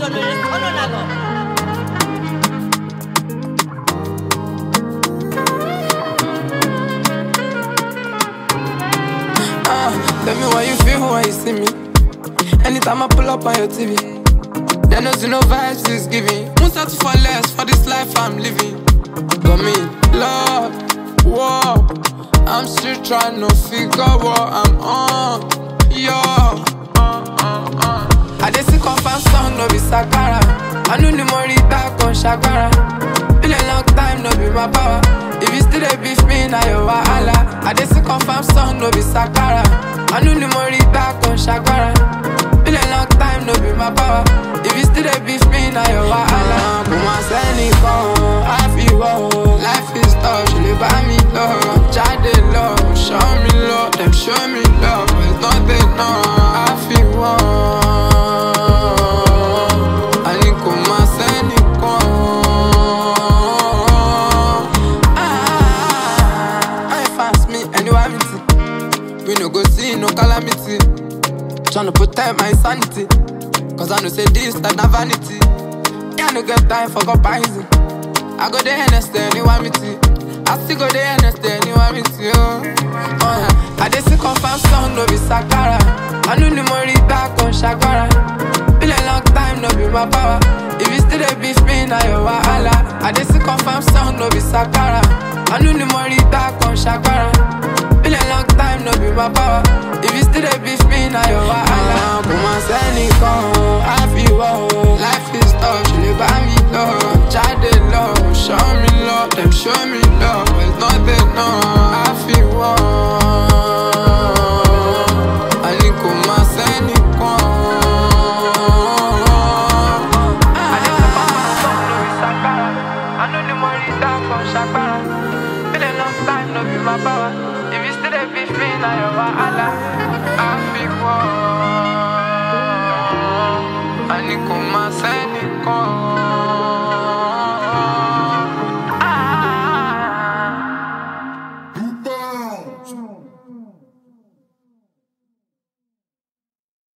Tell me how you feel when you see me. Anytime I pull up on your TV, they know to no vibes is giving. Won't settle for less for this life I'm living. Got me, love, war. I'm still trying to figure what I'm on. Yo, I just see confirm song, no be Sakara. I know the money back on Shakara. Been a long time, no be my power. If you still dey beef me, now you wahala. I just see confirm song, no be Sakara. I know the money back on Shakara. Been a long time, no be my power. If you still dey beef me, now you wahala. Come on, send it on, I feel wow. Life is tough, she dey buy me love. Child they love, show me love, them show me love. But it's not enough, I feel wow. I need come on, send it on. I fast me, anyway, we no go see no calamity. Tryna protect my sanity, cause I know say this like na vanity. Yeah, I no get time for comparison. I go there and stay, you want me to. I still go there and stay, you want me to. I just see confirm song, no be Sakara. I know the money back on Shakara. Been a long time, no be my power. If you still dey beef me, now you wahala. I just see confirm song, no be Sakara. I know the money back on Shakara. Been a long time, no be my power. If you still dey beef me, now you wahala. Come on, send it on, I feel wow. Life is tough, she dey buy me love. Child they love, show me love, them show me love. But it's not enough, I feel wow. I need come on, send it on. I know the money down from Shakara. Been a long time, no be my power. If you still dey beef me, now you wahala.